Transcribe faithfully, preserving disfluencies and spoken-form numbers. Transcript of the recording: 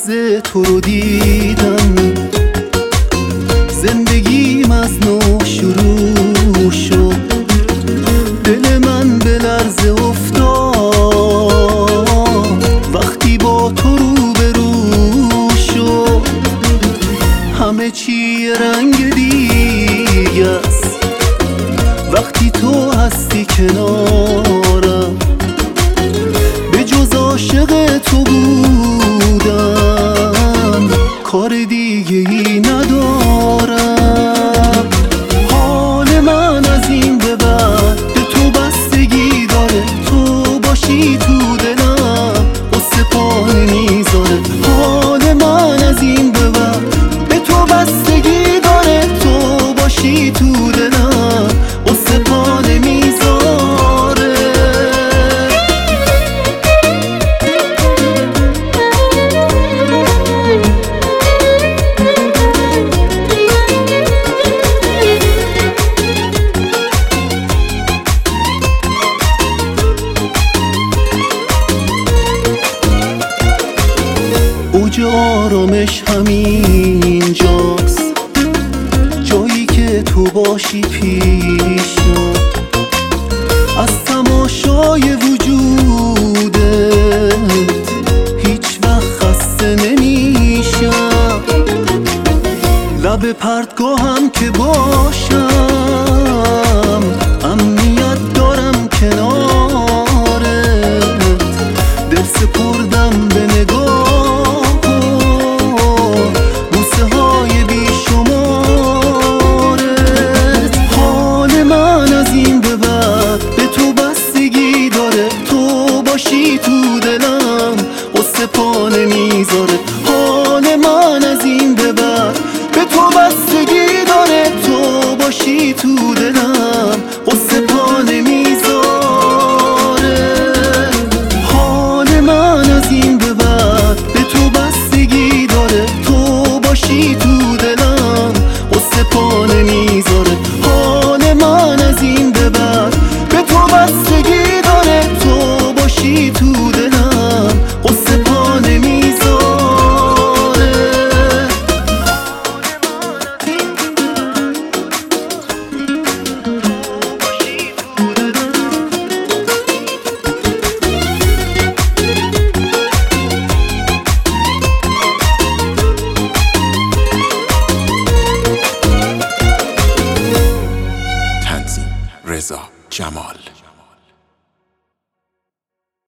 لحظه تو رو دیدم، زندگیم از نو شروع شد. دل من به لرزه افتاد وقتی با تو روبرو شد. همه چی رنگ دیگه است وقتی تو هستی کنارم. به جز عاشق تو بودم کار دیگه ای ندارم. حال من از این به بعد به تو بستگی داره، تو باشی تو دلم قصه پا نمیذاره. حال من از این به بعد به تو بستگی داره، تو باشی تو دلم قصه پا نمیذاره. اوج آرامش همینجاست، جایی که تو باشی پیشم. از تماشای وجودت هیچ وقت خسته نمیشم. لب پرتگاهم که باشم امنیت دارم کنارت. دل سپردم به نگاه بوسه های بی شمارت. حال من از این به بعد به تو بستگی داره، تو باشی تو دلم قصه پا نمیذاره. حال من از این به بعد به تو بستگی داره، تو باشی تو دلم قصه پا نمیذاره. حال من از این به بعد به تو بستگی داره، تو باشی تو دلم قصه پا نمیذاره. حال من از این به بعد به تو بستگی داره، تو باشی تو دلم قصه پا نمیذاره. رضا جمال.